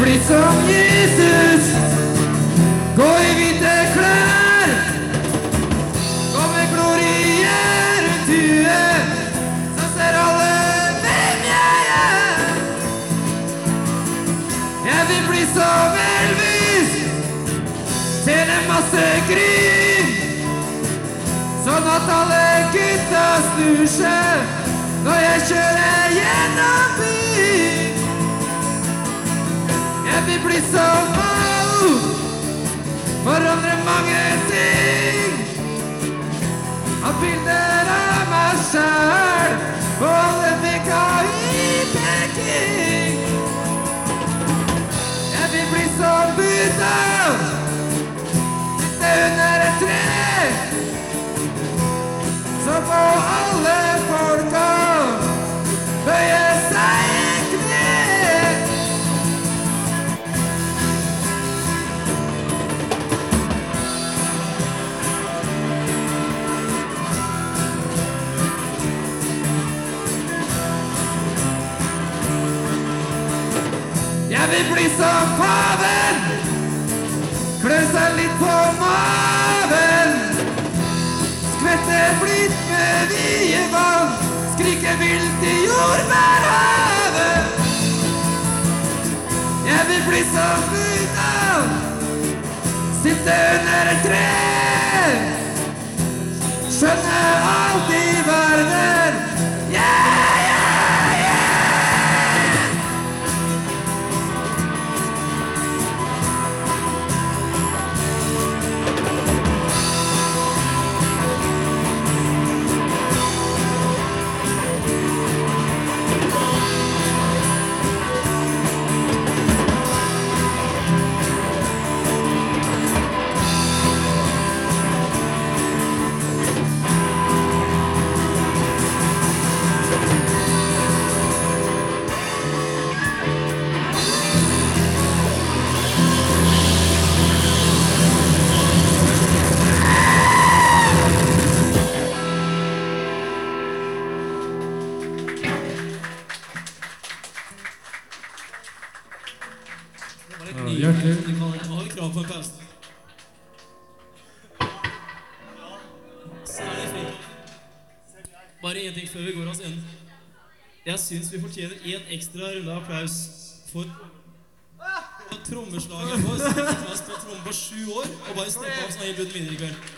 bli som Jesus, gå i hvite klær, gå med glorie rundt huet, så ser alle hvem jeg er. Jeg vil bli som Elvis, tjene masse gryn, sånn at alle gutta snur seg når jeg kjører gjennom byen. Jeg vil bli som Mao, forandre mange ting, ha bilder av meg selv på alle vegga i Peking. Jeg vil bli som Buddha, sitte under et tre, så må alle folka bøye seg i kne. Jeg vil bli som paven, klø seg litt på maven, skvette blitt med vide vann, skrike vilt i jordbærhavet. Jeg vil bli som Buddha, sitte under et tre, skjønne alt i verden. Yeah, yeah, yeah! Krav på en pause. Bare en ting før vi går oss inn. Jeg synes vi fortjener en ekstra runde applaus for trommeslaget vår som har vært på tromme på 7 år og bare steppet opp som har gitt ut mindre i kveld.